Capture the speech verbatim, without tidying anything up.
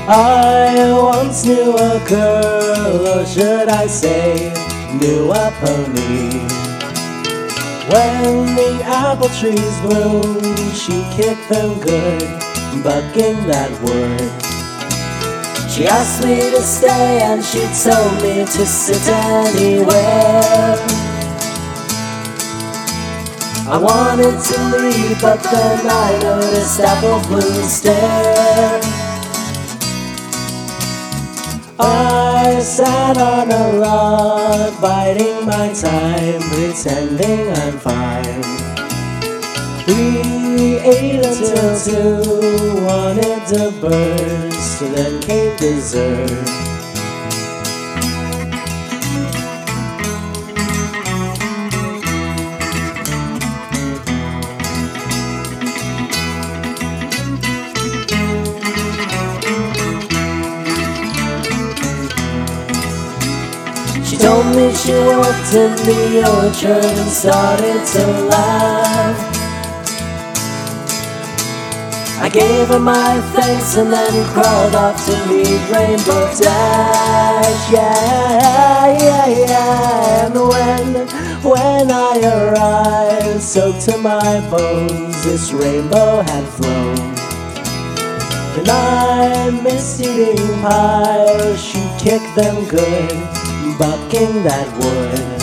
I once knew a girl, or should I say, knew a pony. When the apple trees bloom, she kicked them good, bucking that wood. She asked me to stay and she told me to sit anywhere. I wanted to leave, but then I noticed Apple Bloom stare. I sat on a log, biding my time, pretending I'm fine. We ate until two, wanted to burst, then came dessert. She told me she worked in the orchard and started to laugh. I gave her my thanks and then crawled off to meet Rainbow Dash. Yeah, yeah, yeah. And when, when I arrived, soaked to my bones, this rainbow had flown. And I missed eating pie, she kicked them good, bucking that wood.